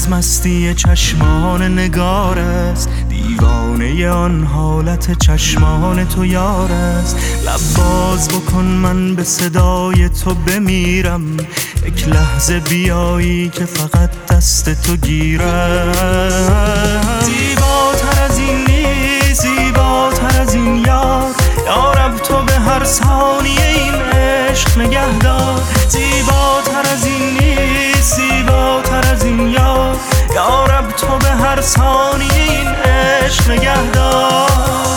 مستی چشمان نگار است، دیوانه آن حالت چشمان تو یار است. لب باز بکن من به صدای تو بمیرم، یک لحظه بیایی که فقط دست تو گیرم. زیباتر از این نیست، زیباتر از این یار، یارب تو به هر ثانیه این عشق نگهدار. زیباتر از این نیست، زیباتر از این یار، یارب تو به هر ثانیه این عشق نگهدار.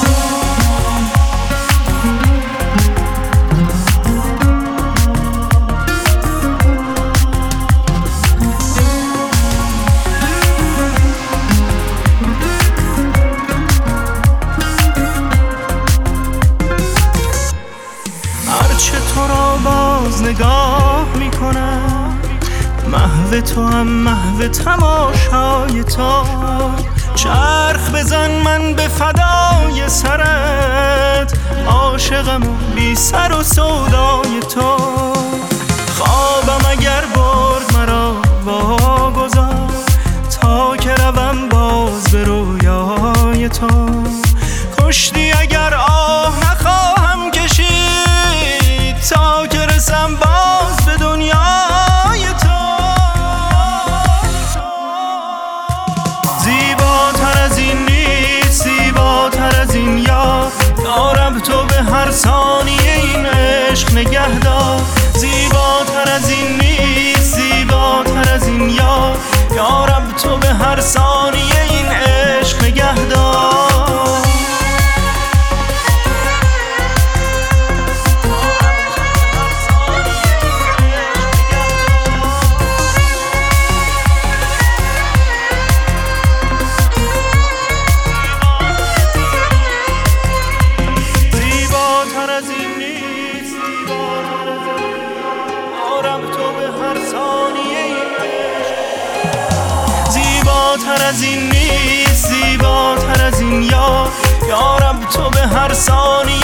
هرچه تو را باز نگاه میکنم، محو تو هم محو تماشای تو. چرخ بزن من به فدای سرت، عاشقم و بی سر و سودای تو. خوابم اگر برد مرا واگذار، تا که روم باز به رویای تو. کشتی اگر آه نخواهم کشید، تا که رسم باز به دنیای تو. زیباتر از این نیست، زیباتر از این یار، یارب تو به هر ثانیه این عشق نگهدار. زیباتر از این نیست، زیباتر از این یار، یارب تو به هر ثانیه این عشق نگهدار. زیباتر از این نیست، زیباتر از این یار، یارب تو به هر ثانیه